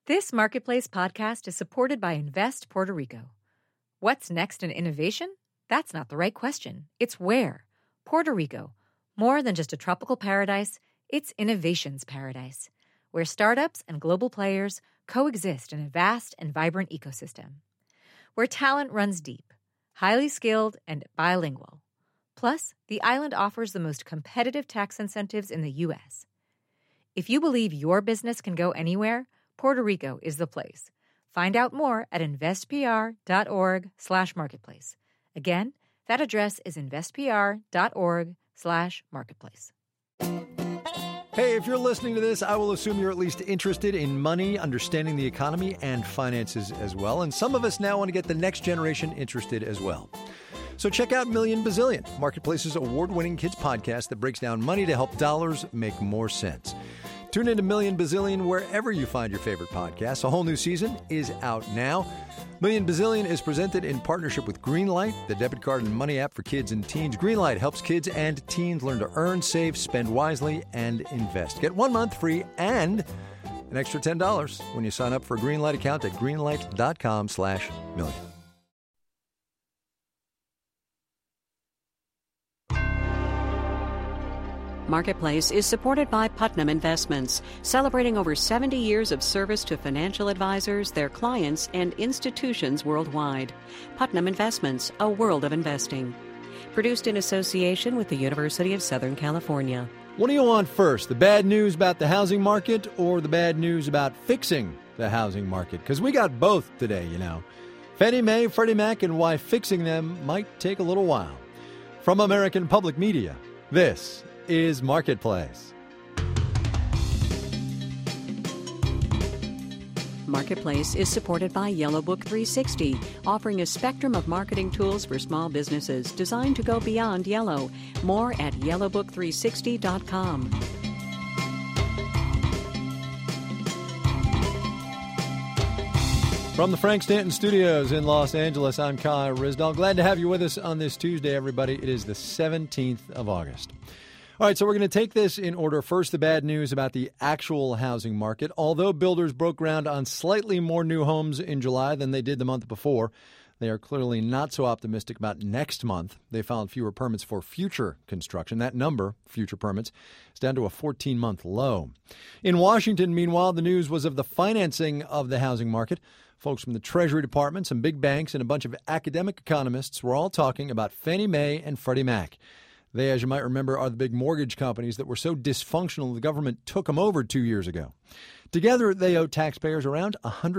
This Marketplace podcast is supported by Invest Puerto Rico. What's next in innovation? That's not the right question. It's where. Puerto Rico. More than just a tropical paradise, it's innovation's paradise, where startups and global players coexist in a vast and vibrant ecosystem. Where talent runs deep, highly skilled, and bilingual. Plus, the island offers the most competitive tax incentives in the U.S. If you believe your business can go anywhere, Puerto Rico is the place. Find out more at investpr.org/marketplace. Again, that address is investpr.org/marketplace. Hey, if you're listening to this, I will assume you're at least interested in money, understanding the economy, and finances as well. And some of us now want to get the next generation interested as well. So check out Million Bazillion, Marketplace's award-winning kids podcast that breaks down money to help dollars make more sense. Tune into Million Bazillion wherever you find your favorite podcasts. A whole new season is out now. Million Bazillion is presented in partnership with Greenlight, the debit card and money app for kids and teens. Greenlight helps kids and teens learn to earn, save, spend wisely, and invest. Get 1 month free and an extra $10 when you sign up for a Greenlight account at greenlight.com/million. Marketplace is supported by Putnam Investments, celebrating over 70 years of service to financial advisors, their clients, and institutions worldwide. Putnam Investments, a world of investing. Produced in association with the University of Southern California. What do you want first, the bad news about the housing market or the bad news about fixing the housing market? Because we got both today, you know. Fannie Mae, Freddie Mac, and why fixing them might take a little while. From American Public Media, this is Marketplace. Marketplace is supported by Yellow Book 360, offering a spectrum of marketing tools for small businesses designed to go beyond yellow. More at yellowbook360.com. From the Frank Stanton Studios in Los Angeles, I'm Kai Ryssdal. Glad to have you with us on this Tuesday, everybody. It is the 17th of August. All right, so we're going to take this in order. First, the bad news about the actual housing market. Although builders broke ground on slightly more new homes in July than they did the month before, they are clearly not so optimistic about next month. They filed fewer permits for future construction. That number, future permits, is down to a 14-month low. In Washington, meanwhile, the news was of the financing of the housing market. Folks from the Treasury Department, some big banks, and a bunch of academic economists were all talking about Fannie Mae and Freddie Mac. They, as you might remember, are the big mortgage companies that were so dysfunctional the government took them over 2 years ago. Together, they owe taxpayers around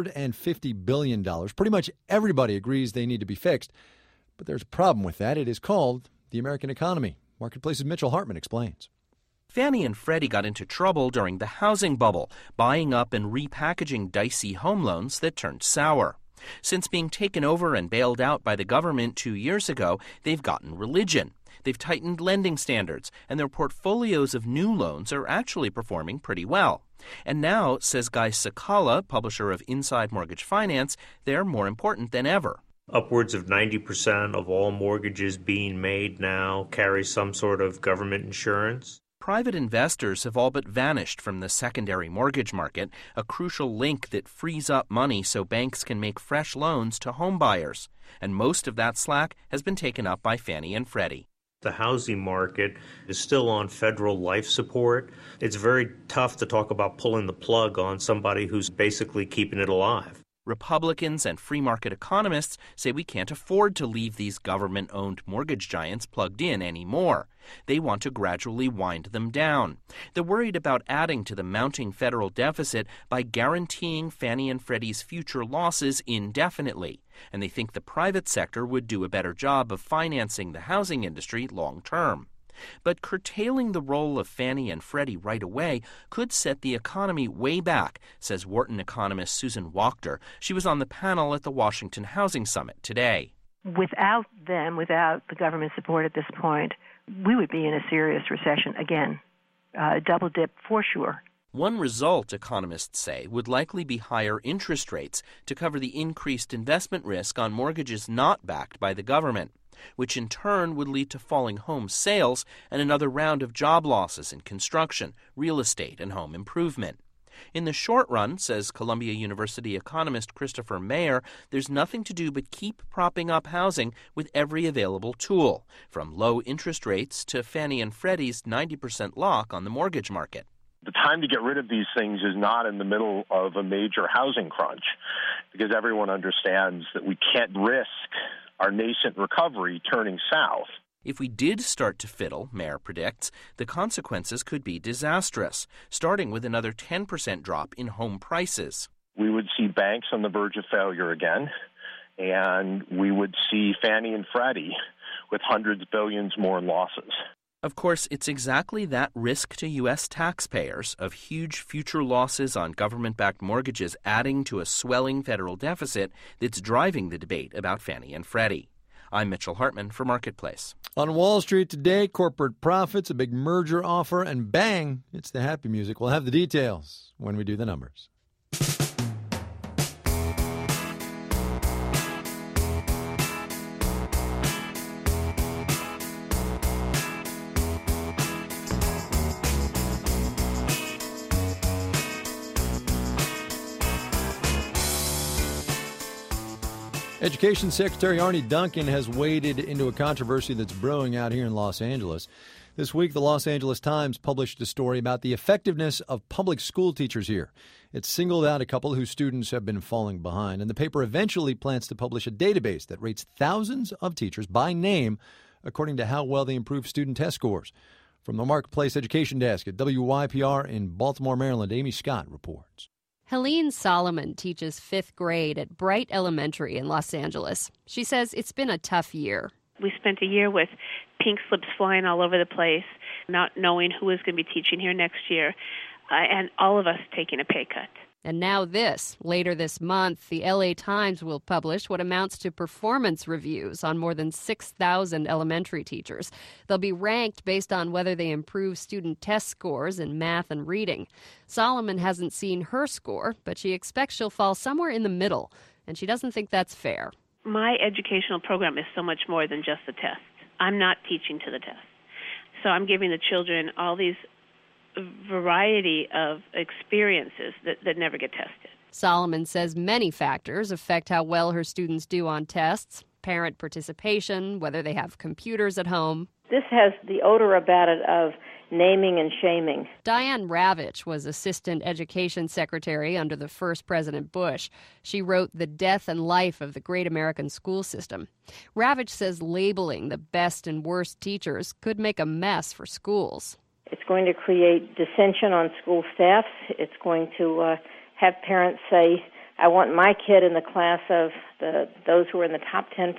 $150 billion. Pretty much everybody agrees they need to be fixed. But there's a problem with that. It is called the American economy. Marketplace's Mitchell Hartman explains. Fannie and Freddie got into trouble during the housing bubble, buying up and repackaging dicey home loans that turned sour. Since being taken over and bailed out by the government 2 years ago, they've gotten religion. They've tightened lending standards, and their portfolios of new loans are actually performing pretty well. And now, says Guy Cecala, publisher of Inside Mortgage Finance, they're more important than ever. Upwards of 90% of all mortgages being made now carry some sort of government insurance. Private investors have all but vanished from the secondary mortgage market, a crucial link that frees up money so banks can make fresh loans to home buyers. And most of that slack has been taken up by Fannie and Freddie. The housing market is still on federal life support. It's very tough to talk about pulling the plug on somebody who's basically keeping it alive. Republicans and free market economists say we can't afford to leave these government-owned mortgage giants plugged in anymore. They want to gradually wind them down. They're worried about adding to the mounting federal deficit by guaranteeing Fannie and Freddie's future losses indefinitely. And they think the private sector would do a better job of financing the housing industry long term. But curtailing the role of Fannie and Freddie right away could set the economy way back, says Wharton economist Susan Wachter. She was on the panel at the Washington Housing Summit today. Without them, without the government support at this point, we would be in a serious recession again, double dip for sure. One result, economists say, would likely be higher interest rates to cover the increased investment risk on mortgages not backed by the government, which in turn would lead to falling home sales and another round of job losses in construction, real estate, and home improvement. In the short run, says Columbia University economist Christopher Mayer, there's nothing to do but keep propping up housing with every available tool, from low interest rates to Fannie and Freddie's 90% lock on the mortgage market. The time to get rid of these things is not in the middle of a major housing crunch, because everyone understands that we can't risk our nascent recovery turning south. If we did start to fiddle, Mayer predicts, the consequences could be disastrous, starting with another 10% drop in home prices. We would see banks on the verge of failure again, and we would see Fannie and Freddie with hundreds of billions more in losses. Of course, it's exactly that risk to U.S. taxpayers of huge future losses on government-backed mortgages adding to a swelling federal deficit that's driving the debate about Fannie and Freddie. I'm Mitchell Hartman for Marketplace. On Wall Street today, corporate profits, a big merger offer, and bang, it's the happy music. We'll have the details when we do the numbers. Education Secretary Arne Duncan has waded into a controversy that's brewing out here in Los Angeles. This week, the Los Angeles Times published a story about the effectiveness of public school teachers here. It singled out a couple whose students have been falling behind, and the paper eventually plans to publish a database that rates thousands of teachers by name according to how well they improve student test scores. From the Marketplace Education Desk at WYPR in Baltimore, Maryland, Amy Scott reports. Helene Solomon teaches 5th grade at Bright Elementary in Los Angeles. She says it's been a tough year. We spent a year with pink slips flying all over the place, not knowing who was going to be teaching here next year, and all of us taking a pay cut. And now this. Later this month, the LA Times will publish what amounts to performance reviews on more than 6,000 elementary teachers. They'll be ranked based on whether they improve student test scores in math and reading. Solomon hasn't seen her score, but she expects she'll fall somewhere in the middle, and she doesn't think that's fair. My educational program is so much more than just the test. I'm not teaching to the test. So I'm giving the children all these variety of experiences that never get tested. Solomon says many factors affect how well her students do on tests: parent participation, whether they have computers at home. This has the odor about it of naming and shaming. Diane Ravitch was Assistant Education Secretary under the first President Bush. She wrote The Death and Life of the Great American School System. Ravitch says labeling the best and worst teachers could make a mess for schools. It's going to create dissension on school staffs. It's going to have parents say, I want my kid in the class of those who are in the top 10%,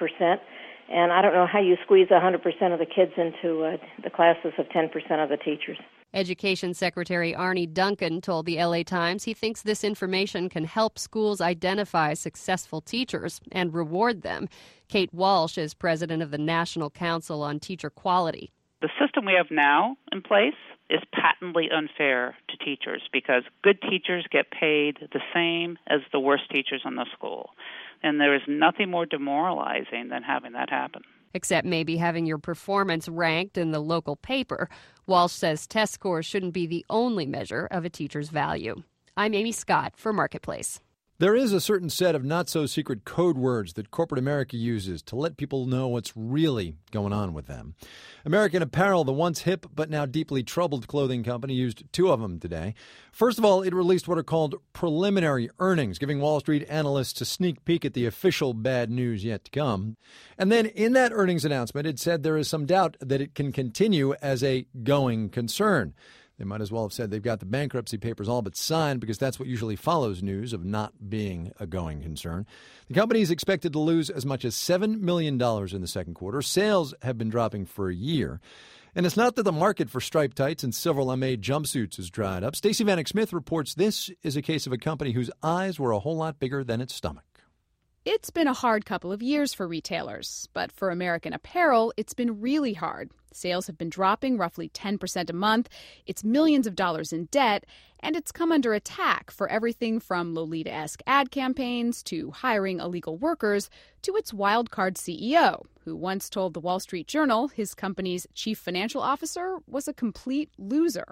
and I don't know how you squeeze 100% of the kids into the classes of 10% of the teachers. Education Secretary Arne Duncan told the LA Times he thinks this information can help schools identify successful teachers and reward them. Kate Walsh is president of the National Council on Teacher Quality. The system we have now in place is patently unfair to teachers because good teachers get paid the same as the worst teachers in the school. And there is nothing more demoralizing than having that happen. Except maybe having your performance ranked in the local paper. Walsh says test scores shouldn't be the only measure of a teacher's value. I'm Amy Scott for Marketplace. There is a certain set of not-so-secret code words that corporate America uses to let people know what's really going on with them. American Apparel, the once hip but now deeply troubled clothing company, used 2 of them today. First of all, it released what are called preliminary earnings, giving Wall Street analysts a sneak peek at the official bad news yet to come. And then in that earnings announcement, it said there is some doubt that it can continue as a going concern. They might as well have said they've got the bankruptcy papers all but signed because that's what usually follows news of not being a going concern. The company is expected to lose as much as $7 million in the second quarter. Sales have been dropping for a year. And it's not that the market for striped tights and silver lame jumpsuits has dried up. Stacey Vanek Smith reports this is a case of a company whose eyes were a whole lot bigger than its stomach. It's been a hard couple of years for retailers, but for American Apparel, it's been really hard. Sales have been dropping roughly 10% a month, it's millions of dollars in debt, and it's come under attack for everything from Lolita-esque ad campaigns to hiring illegal workers to its wildcard CEO, who once told the Wall Street Journal his company's chief financial officer was a complete loser.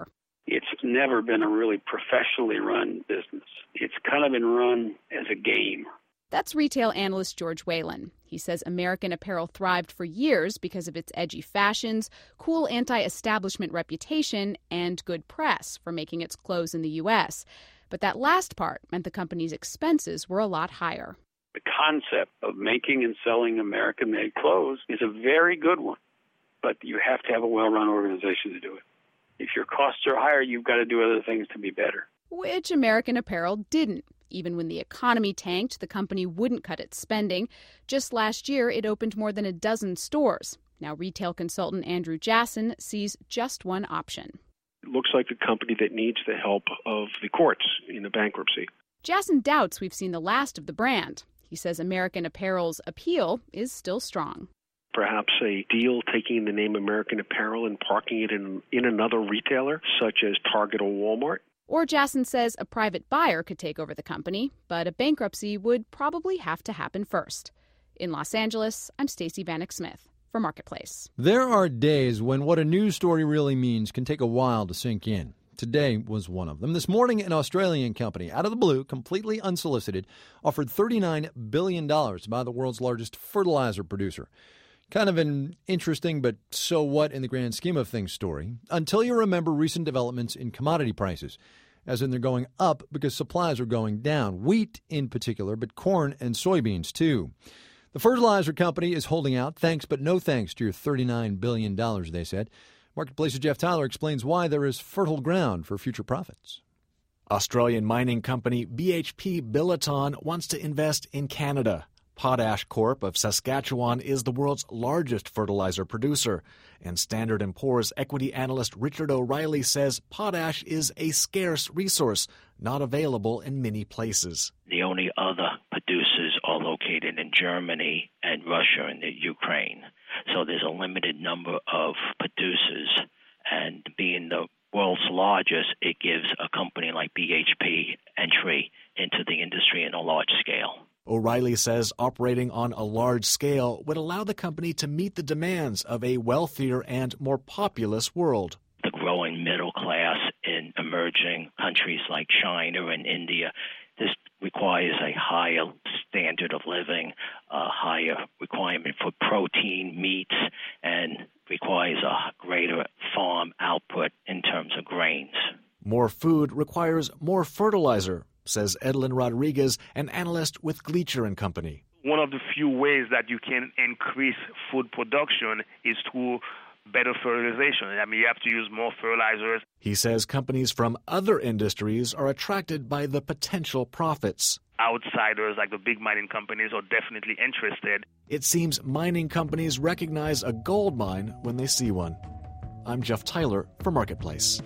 It's never been a really professionally run business. It's kind of been run as a game. That's retail analyst George Whalen. He says American Apparel thrived for years because of its edgy fashions, cool anti-establishment reputation, and good press for making its clothes in the U.S. But that last part meant the company's expenses were a lot higher. The concept of making and selling American-made clothes is a very good one, but you have to have a well-run organization to do it. If your costs are higher, you've got to do other things to be better. Which American Apparel didn't. Even when the economy tanked, the company wouldn't cut its spending. Just last year, it opened more than a dozen stores. Now, retail consultant Andrew Jasson sees just one option. It looks like a company that needs the help of the courts in a bankruptcy. Jasson doubts we've seen the last of the brand. He says American Apparel's appeal is still strong. Perhaps a deal taking the name American Apparel and parking it in another retailer, such as Target or Walmart. Or Jasson says a private buyer could take over the company, but a bankruptcy would probably have to happen first. In Los Angeles, I'm Stacey Vanek Smith for Marketplace. There are days when what a news story really means can take a while to sink in. Today was one of them. This morning, an Australian company, out of the blue, completely unsolicited, offered $39 billion to buy the world's largest fertilizer producer. Kind of an interesting but so what in the grand scheme of things story, until you remember recent developments in commodity prices, as in they're going up because supplies are going down, wheat in particular, but corn and soybeans too. The fertilizer company is holding out, thanks but no thanks to your $39 billion, they said. Marketplace's Jeff Tyler explains why there is fertile ground for future profits. Australian mining company BHP Billiton wants to invest in Canada. Potash Corp of Saskatchewan is the world's largest fertilizer producer, and Standard & Poor's equity analyst Richard O'Reilly says potash is a scarce resource, not available in many places. The only other producers are located in Germany and Russia and the Ukraine, so there's a limited number of producers, and being the world's largest, it gives a company like BHP entry into the industry on a large scale. O'Reilly says operating on a large scale would allow the company to meet the demands of a wealthier and more populous world. The growing middle class in emerging countries like China and India, this requires a higher standard of living, a higher requirement for protein, meats, and requires a greater farm output in terms of grains. More food requires more fertilizer, says Edlin Rodriguez, an analyst with Gleacher & Company. One of the few ways that you can increase food production is through better fertilization. I mean, you have to use more fertilizers. He says companies from other industries are attracted by the potential profits. Outsiders like the big mining companies are definitely interested. It seems mining companies recognize a gold mine when they see one. I'm Jeff Tyler for Marketplace.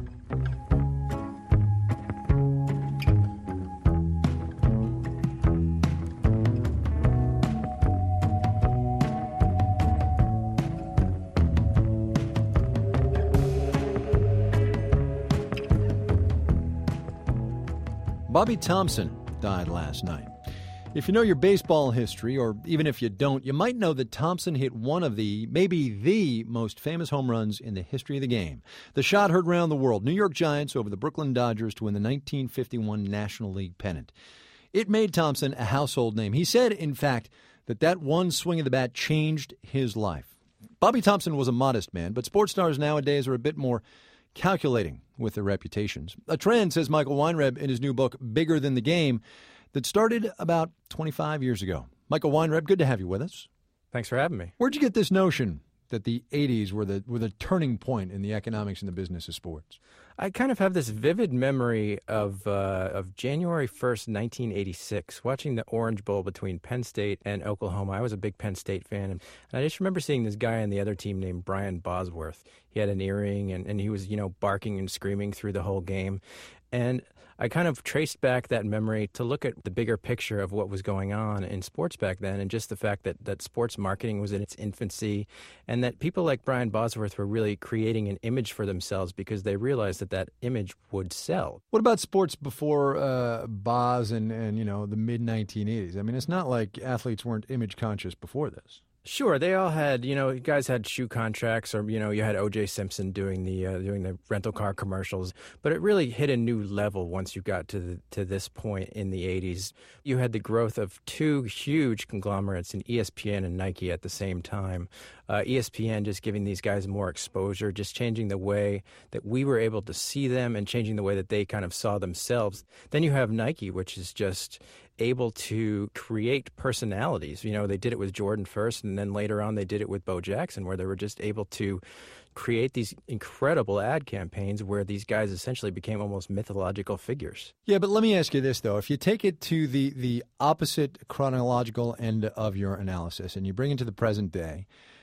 Bobby Thomson died last night. If you know your baseball history, or even if you don't, you might know that Thomson hit one of maybe the most famous home runs in the history of the game. The shot heard around the world. New York Giants over the Brooklyn Dodgers to win the 1951 National League pennant. It made Thomson a household name. He said, in fact, that one swing of the bat changed his life. Bobby Thomson was a modest man, but sports stars nowadays are a bit more calculating with their reputations. A trend, says Michael Weinreb in his new book, Bigger Than the Game, that started about 25 years ago. Michael Weinreb, good to have you with us. Thanks for having me. Where'd you get this notion that the 80s were the turning point in the economics and the business of sports? I kind of have this vivid memory of January 1st, 1986, watching the Orange Bowl between Penn State and Oklahoma. I was a big Penn State fan, and I just remember seeing this guy on the other team named Brian Bosworth. He had an earring, and he was, barking and screaming through the whole game. And I kind of traced back that memory to look at the bigger picture of what was going on in sports back then, and just the fact that sports marketing was in its infancy, and that people like Brian Bosworth were really creating an image for themselves because they realized that image would sell. What about sports before Boz and the mid-1980s? I mean, it's not like athletes weren't image conscious before this. Sure, they all had, guys had shoe contracts, or you had O.J. Simpson doing the rental car commercials. But it really hit a new level once you got to this point in the 80s. You had the growth of two huge conglomerates in ESPN and Nike at the same time. ESPN just giving these guys more exposure, just changing the way that we were able to see them and changing the way that they kind of saw themselves. Then you have Nike, which is just able to create personalities. They did it with Jordan first, and then later on they did it with Bo Jackson, where they were just able to create these incredible ad campaigns where these guys essentially became almost mythological figures. Yeah, but let me ask you this, though. If you take it to the opposite chronological end of your analysis and you bring it to the present day,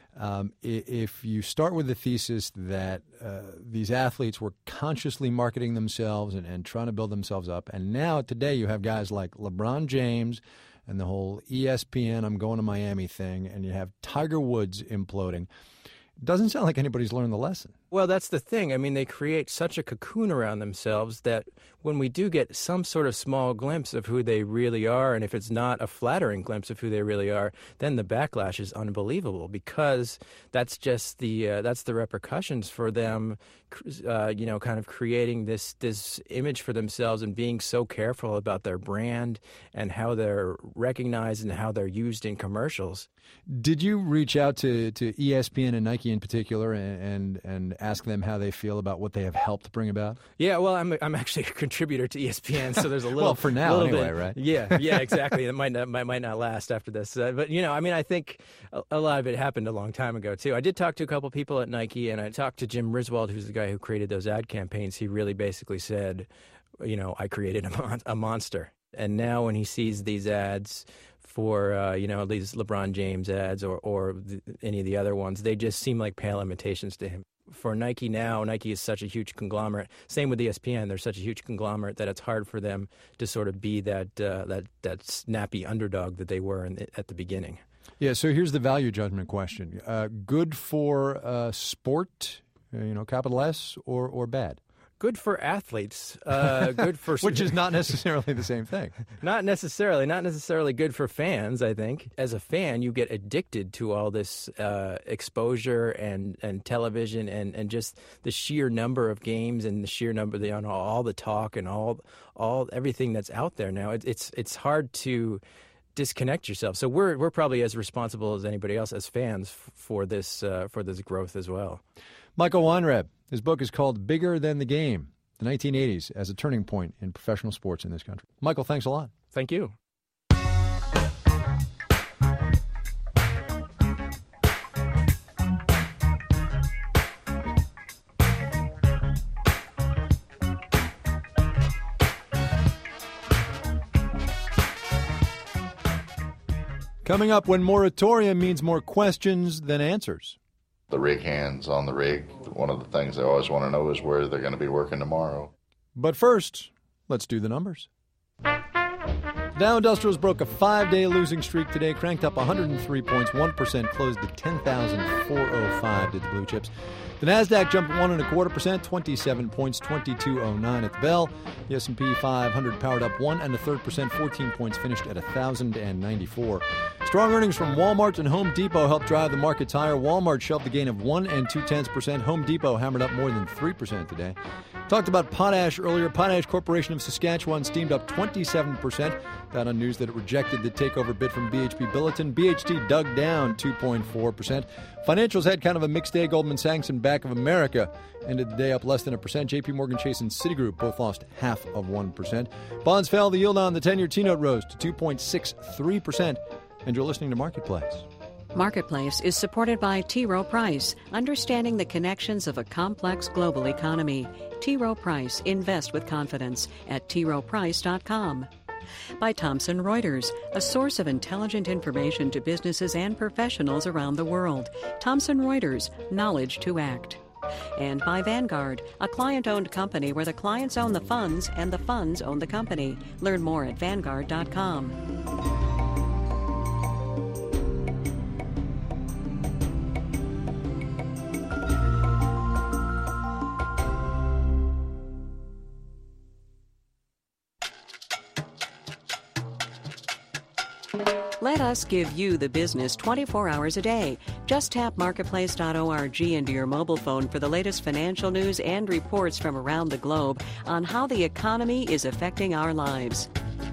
if you start with the thesis that these athletes were consciously marketing themselves and trying to build themselves up, and now today you have guys like LeBron James and the whole ESPN I'm going to Miami thing, and you have Tiger Woods imploding, it doesn't sound like anybody's learned the lesson. Well, that's the thing. I mean, they create such a cocoon around themselves that when we do get some sort of small glimpse of who they really are, and if it's not a flattering glimpse of who they really are, then the backlash is unbelievable, because that's just that's the repercussions for them, kind of creating this image for themselves and being so careful about their brand and how they're recognized and how they're used in commercials. Did you reach out to ESPN and Nike in particular and ask them how they feel about what they have helped bring about? Yeah, well, I'm actually a contributor to ESPN, so there's a little. Well, for now anyway, bit, right? Yeah, exactly. It might not last after this, but I think a lot of it happened a long time ago too. I did talk to a couple people at Nike, and I talked to Jim Riswold, who's the guy who created those ad campaigns. He really basically said, I created a monster, and now when he sees these ads for these LeBron James ads or any of the other ones, they just seem like pale imitations to him. For Nike now, Nike is such a huge conglomerate. Same with ESPN; they're such a huge conglomerate that it's hard for them to sort of be that snappy underdog that they were at the beginning. Yeah. So here's the value judgment question: good for sport, capital S, or bad? Good for athletes, good for which is not necessarily the same thing. Not necessarily good for fans. I think as a fan, you get addicted to all this exposure and television and just the sheer number of games and the sheer number of all the talk and all everything that's out there now. It's hard to disconnect yourself. So we're probably as responsible as anybody else as fans for this growth as well. Michael Weinreb, his book is called Bigger Than the Game, the 1980s as a turning point in professional sports in this country. Michael, thanks a lot. Thank you. Coming up, when moratorium means more questions than answers. The rig hands on the rig, one of the things they always want to know is where they're going to be working tomorrow. But first, let's do the numbers. Dow Industrials broke a 5-day losing streak today, cranked up 103 points, 1%, closed at 10,405 did the blue chips. The Nasdaq jumped 1.25%, 27 points, 2209 at the bell. The S&P 500 powered up 1 1/3%, 14 points, finished at 1,094. Strong earnings from Walmart and Home Depot helped drive the markets higher. Walmart shoved a gain of 1 2/10%. Home Depot hammered up more than 3% today. Talked about potash earlier. Potash Corporation of Saskatchewan steamed up 27%. That on news that it rejected the takeover bid from BHP Billiton. BHT dug down 2.4%. Financials had kind of a mixed day. Goldman Sachs and Bank of America ended the day up less than 1%. JP Morgan Chase and Citigroup both lost 0.5%. Bonds fell. The yield on the 10-year T-note rose to 2.63%. And you're listening to Marketplace. Marketplace is supported by T. Rowe Price, understanding the connections of a complex global economy. T. Rowe Price, invest with confidence at troweprice.com. By Thomson Reuters, a source of intelligent information to businesses and professionals around the world. Thomson Reuters, knowledge to act. And by Vanguard, a client-owned company where the clients own the funds and the funds own the company. Learn more at Vanguard.com. Let us give you the business 24 hours a day. Just tap marketplace.org into your mobile phone for the latest financial news and reports from around the globe on how the economy is affecting our lives.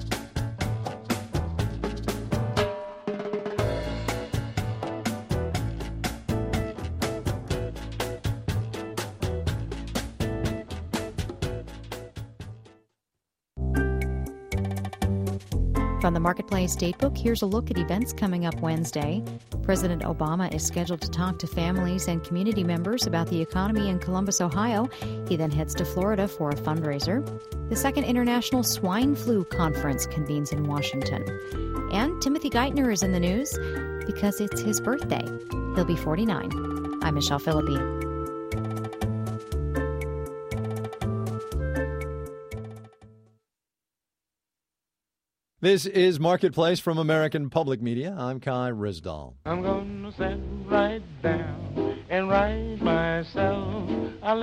From the Marketplace Datebook, here's a look at events coming up Wednesday. President Obama is scheduled to talk to families and community members about the economy in Columbus, Ohio. He then heads to Florida for a fundraiser. The Second International Swine Flu Conference convenes in Washington. And Timothy Geithner is in the news because it's his birthday. He'll be 49. I'm Michelle Philippi. This is Marketplace from American Public Media. I'm Kai Risdall. I'm going to sit right down and write myself a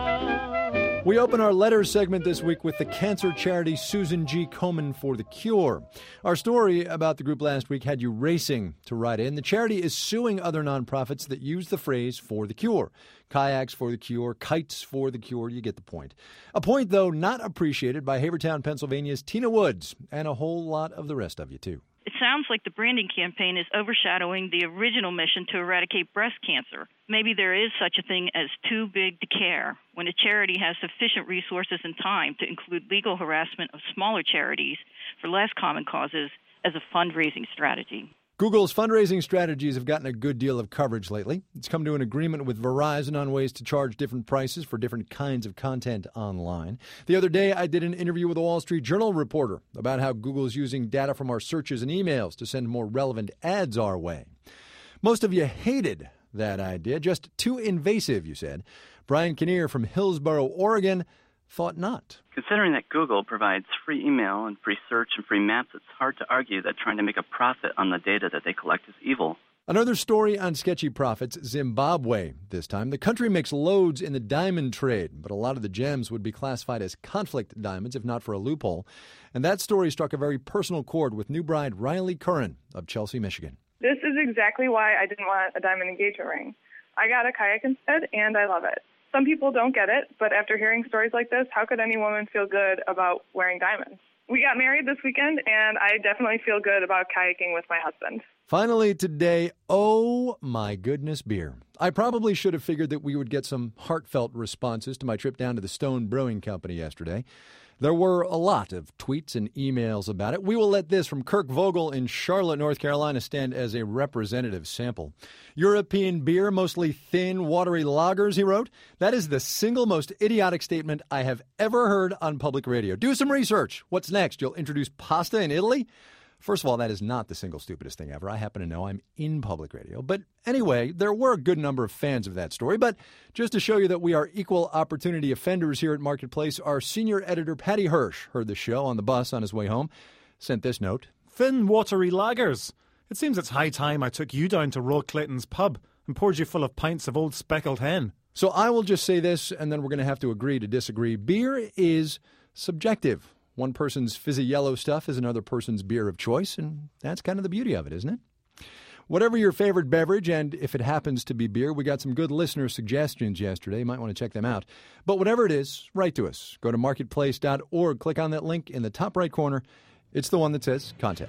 letter. We open our letters segment this week with the cancer charity Susan G. Komen for the Cure. Our story about the group last week had you racing to write in. The charity is suing other nonprofits that use the phrase for the cure. Kayaks for the cure, kites for the cure, you get the point. A point, though, not appreciated by Havertown, Pennsylvania's Tina Woods, and a whole lot of the rest of you, too. It sounds like the branding campaign is overshadowing the original mission to eradicate breast cancer. Maybe there is such a thing as too big to care when a charity has sufficient resources and time to include legal harassment of smaller charities for less common causes as a fundraising strategy. Google's fundraising strategies have gotten a good deal of coverage lately. It's come to an agreement with Verizon on ways to charge different prices for different kinds of content online. The other day, I did an interview with a Wall Street Journal reporter about how Google's using data from our searches and emails to send more relevant ads our way. Most of you hated that idea. Just too invasive, you said. Brian Kinnear from Hillsboro, Oregon, thought not. Considering that Google provides free email and free search and free maps, it's hard to argue that trying to make a profit on the data that they collect is evil. Another story on sketchy profits, Zimbabwe this time. The country makes loads in the diamond trade, but a lot of the gems would be classified as conflict diamonds if not for a loophole. And that story struck a very personal chord with new bride Riley Curran of Chelsea, Michigan. This is exactly why I didn't want a diamond engagement ring. I got a kayak instead, and I love it. Some people don't get it, but after hearing stories like this, how could any woman feel good about wearing diamonds? We got married this weekend, and I definitely feel good about kayaking with my husband. Finally today, oh my goodness, beer. I probably should have figured that we would get some heartfelt responses to my trip down to the Stone Brewing Company yesterday. There were a lot of tweets and emails about it. We will let this from Kirk Vogel in Charlotte, North Carolina, stand as a representative sample. European beer, mostly thin, watery lagers, he wrote. That is the single most idiotic statement I have ever heard on public radio. Do some research. What's next? You'll introduce pasta in Italy? First of all, that is not the single stupidest thing ever. I happen to know I'm in public radio. But anyway, there were a good number of fans of that story. But just to show you that we are equal opportunity offenders here at Marketplace, our senior editor, Patty Hirsch, heard the show on the bus on his way home, sent this note. Thin, watery lagers. It seems it's high time I took you down to Roy Clayton's pub and poured you full of pints of old speckled hen. So I will just say this, and then we're going to have to agree to disagree. Beer is subjective. One person's fizzy yellow stuff is another person's beer of choice, and that's kind of the beauty of it, isn't it? Whatever your favorite beverage, and if it happens to be beer, we got some good listener suggestions yesterday. You might want to check them out. But whatever it is, write to us. Go to marketplace.org. Click on that link in the top right corner. It's the one that says Contact.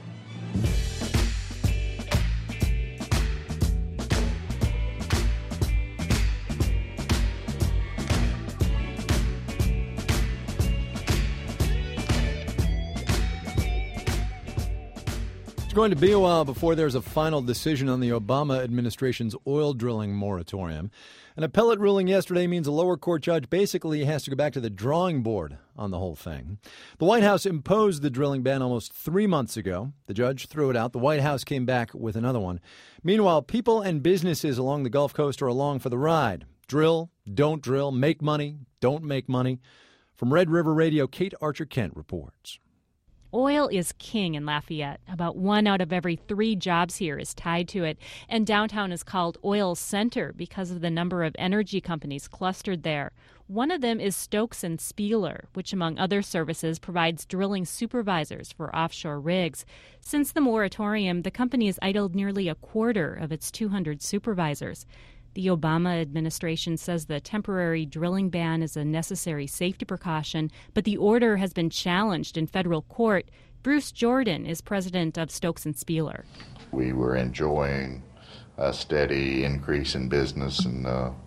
It's going to be a while before there's a final decision on the Obama administration's oil drilling moratorium. An appellate ruling yesterday means a lower court judge basically has to go back to the drawing board on the whole thing. The White House imposed the drilling ban almost 3 months ago. The judge threw it out. The White House came back with another one. Meanwhile, people and businesses along the Gulf Coast are along for the ride. Drill, don't drill, make money, don't make money. From Red River Radio, Kate Archer-Kent reports. Oil is king in Lafayette. About 1 out of every 3 jobs here is tied to it. And downtown is called Oil Center because of the number of energy companies clustered there. One of them is Stokes & Spieler, which, among other services, provides drilling supervisors for offshore rigs. Since the moratorium, the company has idled nearly a quarter of its 200 supervisors. The Obama administration says the temporary drilling ban is a necessary safety precaution, but the order has been challenged in federal court. Bruce Jordan is president of Stokes & Spieler. We were enjoying a steady increase in business, and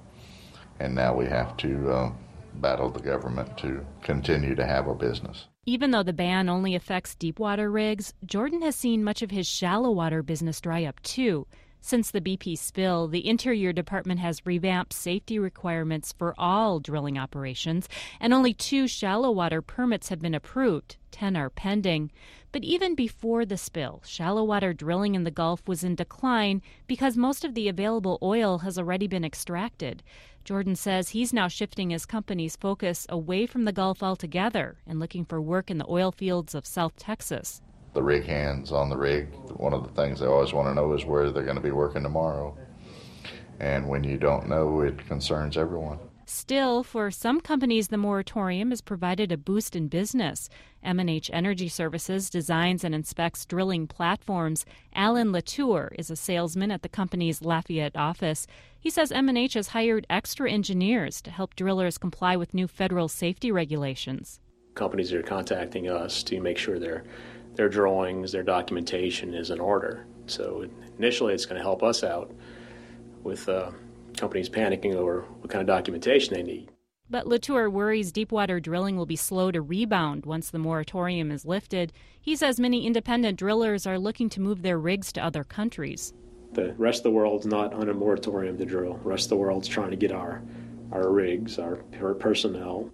now we have to battle the government to continue to have a business. Even though the ban only affects deepwater rigs, Jordan has seen much of his shallow water business dry up too. Since the BP spill, the Interior Department has revamped safety requirements for all drilling operations, and only 2 shallow water permits have been approved. 10 are pending. But even before the spill, shallow water drilling in the Gulf was in decline because most of the available oil has already been extracted. Jordan says he's now shifting his company's focus away from the Gulf altogether and looking for work in the oil fields of South Texas. The rig hands on the rig, one of the things they always want to know is where they're going to be working tomorrow. And when you don't know, it concerns everyone. Still, for some companies, the moratorium has provided a boost in business. M&H Energy Services designs and inspects drilling platforms. Alan Latour is a salesman at the company's Lafayette office. He says M&H has hired extra engineers to help drillers comply with new federal safety regulations. Companies are contacting us to make sure their drawings, their documentation is in order. So initially it's going to help us out with companies panicking over what kind of documentation they need. But Latour worries deepwater drilling will be slow to rebound once the moratorium is lifted. He says many independent drillers are looking to move their rigs to other countries. The rest of the world's not on a moratorium to drill. The rest of the world's trying to get our rigs, our personnel.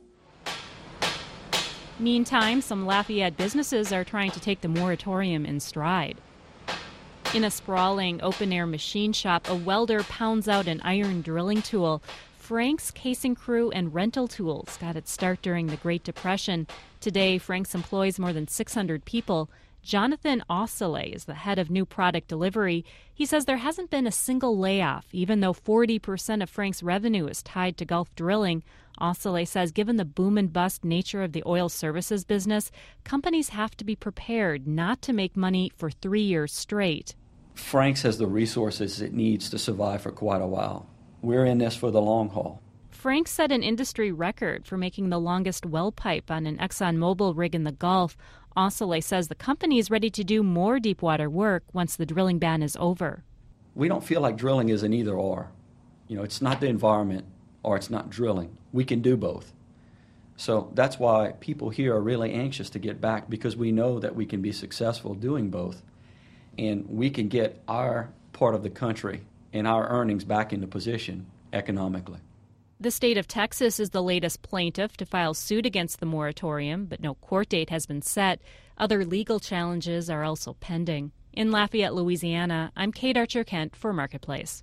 Meantime, some Lafayette businesses are trying to take the moratorium in stride. In a sprawling open-air machine shop, a welder pounds out an iron drilling tool. Frank's Casing Crew and Rental Tools got its start during the Great Depression. Today, Frank's employs more than 600 people. Jonathan Ossolet is the head of new product delivery. He says there hasn't been a single layoff, even though 40% of Frank's revenue is tied to Gulf drilling. Ossolet says given the boom and bust nature of the oil services business, companies have to be prepared not to make money for 3 years straight. Frank's has the resources it needs to survive for quite a while. We're in this for the long haul. Frank's set an industry record for making the longest well pipe on an ExxonMobil rig in the Gulf. Ossolet says the company is ready to do more deepwater work once the drilling ban is over. We don't feel like drilling is an either-or. It's not the environment or it's not drilling. We can do both. So that's why people here are really anxious to get back, because we know that we can be successful doing both. And we can get our part of the country and our earnings back into position economically. The state of Texas is the latest plaintiff to file suit against the moratorium, but no court date has been set. Other legal challenges are also pending. In Lafayette, Louisiana, I'm Kate Archer-Kent for Marketplace.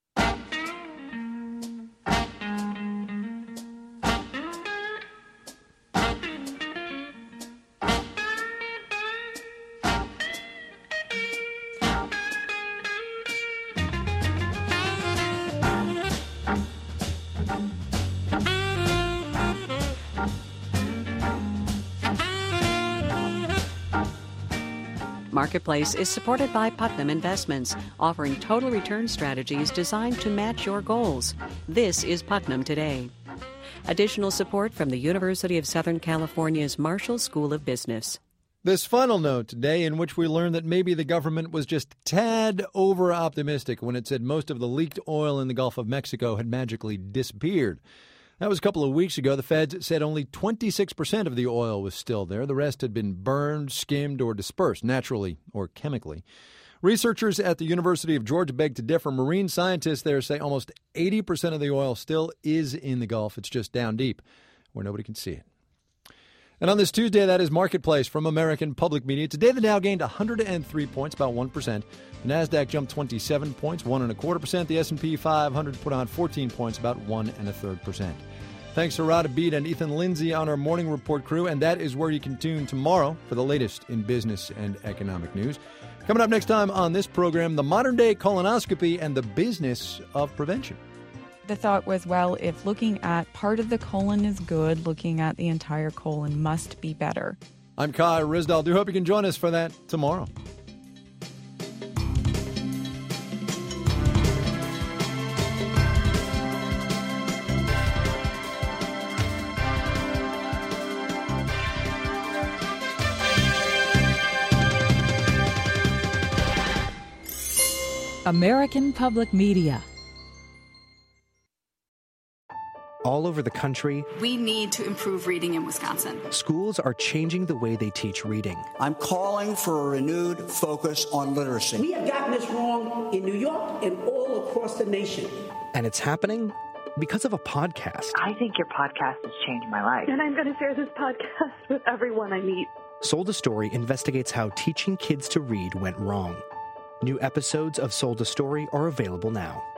Marketplace is supported by Putnam Investments, offering total return strategies designed to match your goals. This is Putnam Today. Additional support from the University of Southern California's Marshall School of Business. This final note today, in which we learned that maybe the government was just a tad over-optimistic when it said most of the leaked oil in the Gulf of Mexico had magically disappeared. That was a couple of weeks ago. The feds said only 26% of the oil was still there. The rest had been burned, skimmed, or dispersed, naturally or chemically. Researchers at the University of Georgia beg to differ. Marine scientists there say almost 80% of the oil still is in the Gulf. It's just down deep where nobody can see it. And on this Tuesday, that is Marketplace from American Public Media. Today, the Dow gained 103 points, about 1%. The NASDAQ jumped 27 points, 1.25%. The S&P 500 put on 14 points, about 1.33%. Thanks to Rada Beat and Ethan Lindsay on our Morning Report crew. And that is where you can tune tomorrow for the latest in business and economic news. Coming up next time on this program, the modern-day colonoscopy and the business of prevention. The thought was, well, if looking at part of the colon is good, looking at the entire colon must be better. I'm Kai Ryssdal. Do hope you can join us for that tomorrow. American Public Media. All over the country, we need to improve reading in Wisconsin. Schools are changing the way they teach reading. I'm calling for a renewed focus on literacy. We have gotten this wrong in New York and all across the nation. And it's happening because of a podcast. I think your podcast has changed my life. And I'm going to share this podcast with everyone I meet. Sold a Story investigates how teaching kids to read went wrong. New episodes of Sold a Story are available now.